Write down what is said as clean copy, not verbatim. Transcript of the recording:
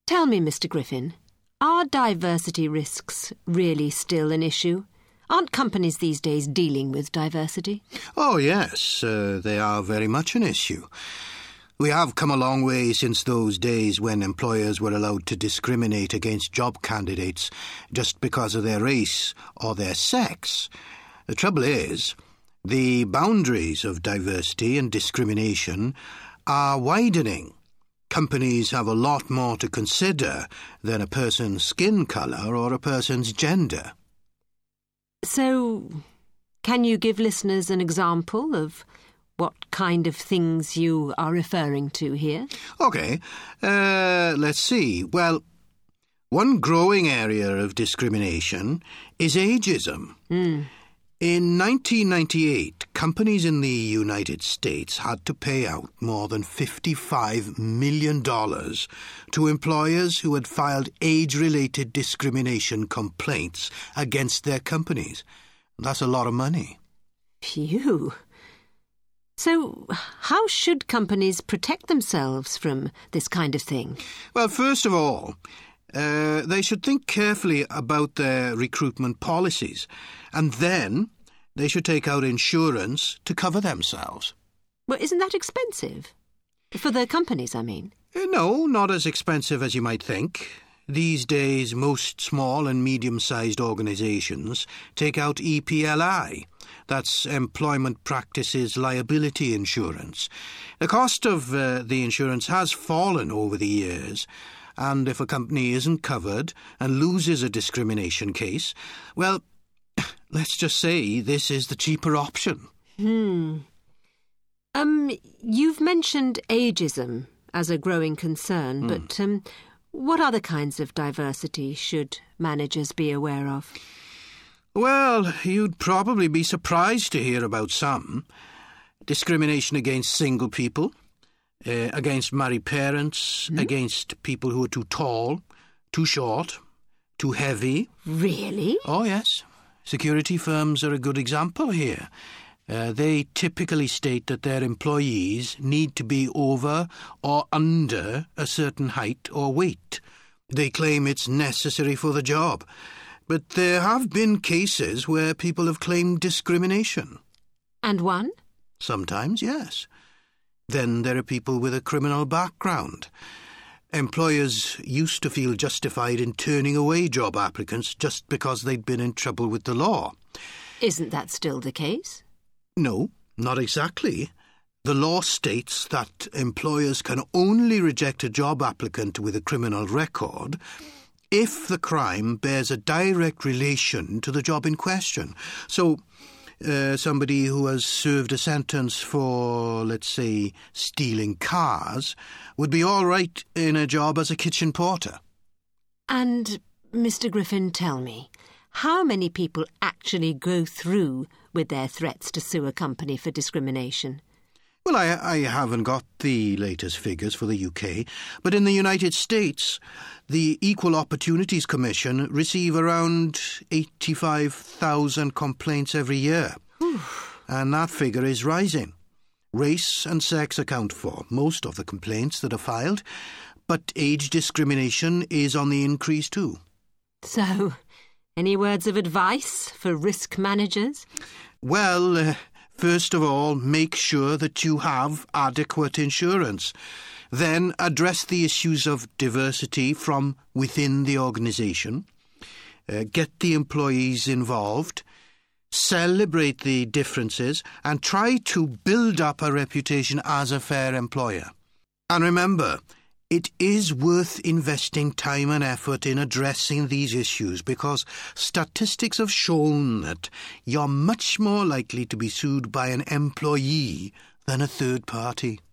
Tell me, Mr. Griffin, are diversity risks really still an issue? Aren't companies these days dealing with diversity? Oh, yes, they are very much an issue. We have come a long way since those days when employers were allowed to discriminate against job candidates just because of their race or their sex. The trouble is, the boundaries of diversity and discrimination are widening. Companies have a lot more to consider than a person's skin colour or a person's gender. So, can you give listeners an example of what kind of things you are referring to here? OK, let's see. Well, one growing area of discrimination is ageism. In 1998, companies in the United States had to pay out more than $55 million to employers who had filed age-related discrimination complaints against their companies. That's a lot of money. Phew. So, how should companies protect themselves from this kind of thing? Well, first of all, they should think carefully about their recruitment policies, and then they should take out insurance to cover themselves. Well, isn't that expensive? For the companies, I mean. No, not as expensive as you might think. These days, most small and medium-sized organisations take out EPLI. That's Employment Practices Liability Insurance. The cost of the insurance has fallen over the years, and if a company isn't covered and loses a discrimination case, well, let's just say this is the cheaper option. You've mentioned ageism as a growing concern, but what other kinds of diversity should managers be aware of? Well, you'd probably be surprised to hear about some. Discrimination against single people, against married parents, against people who are too tall, too short, too heavy. Really? Oh, yes. Security firms are a good example here. They typically state that their employees need to be over or under a certain height or weight. They claim it's necessary for the job. But there have been cases where people have claimed discrimination. And won? Sometimes, yes. Then there are people with a criminal background. Employers used to feel justified in turning away job applicants just because they'd been in trouble with the law. Isn't that still the case? No, not exactly. The law states that employers can only reject a job applicant with a criminal record if the crime bears a direct relation to the job in question. So, somebody who has served a sentence for, let's say, stealing cars would be all right in a job as a kitchen porter. And, Mr. Griffin, tell me, how many people actually go through with their threats to sue a company for discrimination? Well, I haven't got the latest figures for the UK, but in the United States, the Equal Opportunities Commission receive around 85,000 complaints every year. And that figure is rising. Race and sex account for most of the complaints that are filed, but age discrimination is on the increase too. So, any words of advice for risk managers? Well, first of all, make sure that you have adequate insurance. Then address the issues of diversity from within the organisation. Get the employees involved. Celebrate the differences and try to build up a reputation as a fair employer. And remember, it is worth investing time and effort in addressing these issues because statistics have shown that you're much more likely to be sued by an employee than a third party.